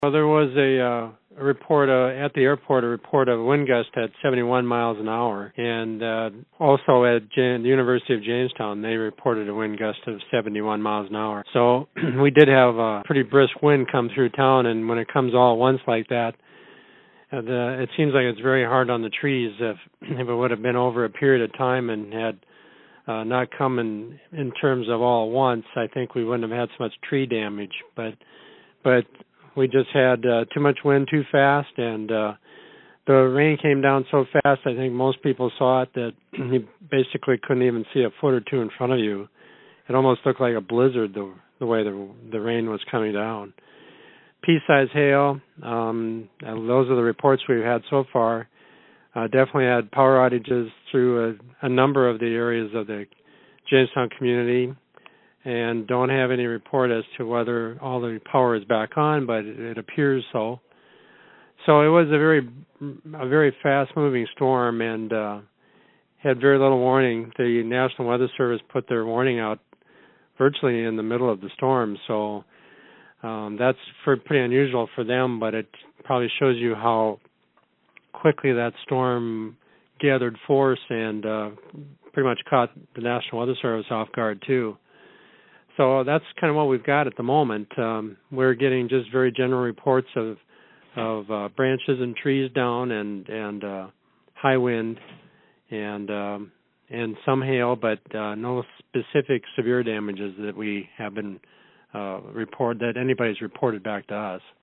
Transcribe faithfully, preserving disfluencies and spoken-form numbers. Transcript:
Well, there was a, uh, a report uh, at the airport, a report of wind gust at seventy-one miles an hour, and uh, also at Jan- the University of Jamestown, they reported a wind gust of seventy-one miles an hour. So we did have a pretty brisk wind come through town, and when it comes all at once like that, uh, the, it seems like it's very hard on the trees. If if it would have been over a period of time and had uh, not come in in terms of all at once, I think we wouldn't have had so much tree damage. But but we just had uh, too much wind too fast, and uh, the rain came down so fast, I think most people saw it, that you basically couldn't even see a foot or two in front of you. It almost looked like a blizzard the, the way the, the rain was coming down. Pea-size hail, um, and those are the reports we've had so far. Uh, definitely had power outages through a, a number of the areas of the Jamestown community, and don't have any report as to whether all the power is back on, but it, it appears so. So it was a very, a very fast-moving storm, and uh, had very little warning. The National Weather Service put their warning out virtually in the middle of the storm, so um, that's for, pretty unusual for them. But it probably shows you how quickly that storm gathered force and uh, pretty much caught the National Weather Service off guard too. So that's kind of what we've got at the moment. Um, we're getting just very general reports of of uh, branches and trees down, and and uh, high wind, and um, and some hail, but uh, no specific severe damages that we have been uh, report that anybody's reported back to us.